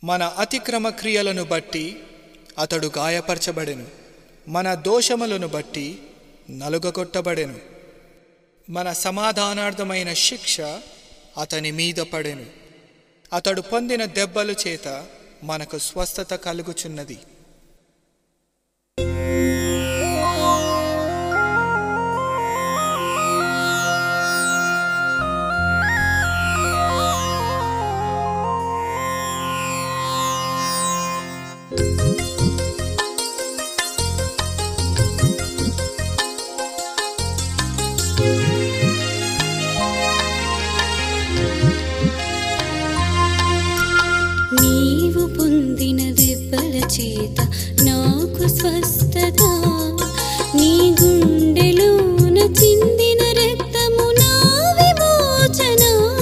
మన అతిక్రమ క్రియలను బట్టి అతడు గాయపరచబడెను, మన దోషములను బట్టి నలుగగొట్టబడెను. మన సమాధానార్థమైన శిక్ష అతని మీద పడెను. అతడు పొందిన దెబ్బల చేత మనకు స్వస్థత కలుగుచున్నది. నీవు పొందిన దెబ్బల చేత నాకు స్వస్థత, నీ గుండెలోన చిందిన రక్తము నా విమోచన.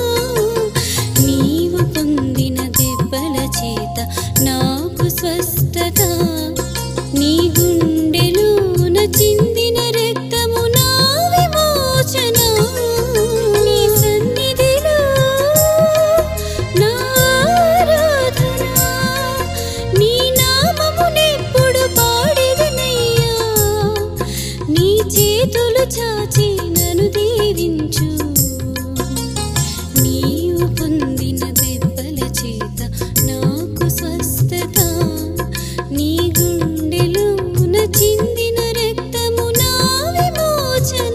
నీవు పొందిన దెబ్బల చేత నాకు స్వస్థత, నీ గుండెలోన చిందిన రక్తము నా విమోచన. నీ సన్నిధిలో నా ఆరాధన, నీ నామమునెప్పుడు పాడెదనయ్యా. నీ చేతులు చాచి నన్ను దీవించు. నీవు పొందిన దెబ్బల చేత నాకు స్వస్థత, నీ గుండెలోన చిందిన రక్తము నా విమోచన.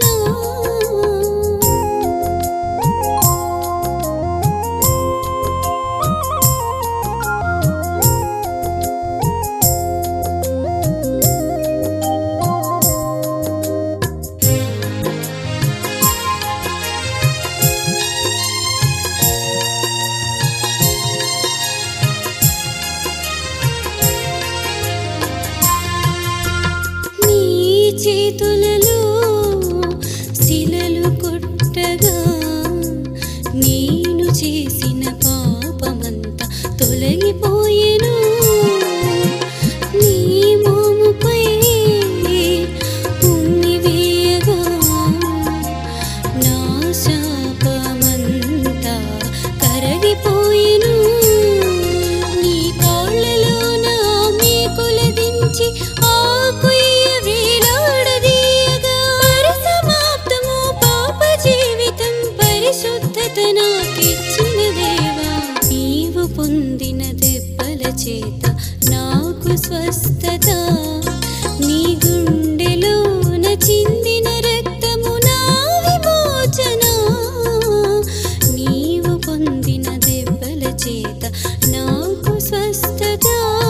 నీ చేతులలో శిలలు కొట్టగా నేను చేసిన పాపమంతా తొలగిపోయెను. నీ మోముపై ఉమ్మి వేయగా నా శాపమంతా కరగిపోయెను. నీ కాళ్ళలోన మేకుల దించి ఆకుయ్య వేలాడదీయగా పరిసమాప్తము పాప జీవితం పరిశుద్ధత నాకిచ్చిన దేవా. నీవు పొందిన దెబ్బల చేత నాకు స్వస్థత, నీ గుండెలోన చిందిన రక్తము నా విమోచన. నీవు పొందిన దెబ్బల చేత నాకు స్వస్థత.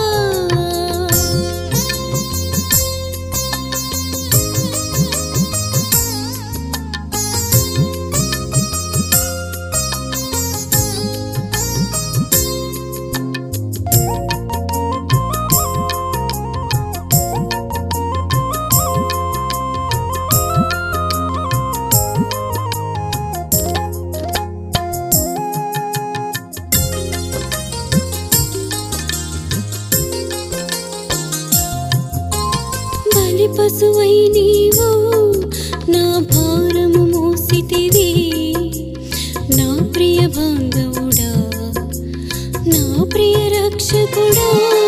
బలి పశువై నీవు నా భారము మోసితివి. నా ప్రియ బాంధవుడా, నా ప్రియ రక్షకుడా,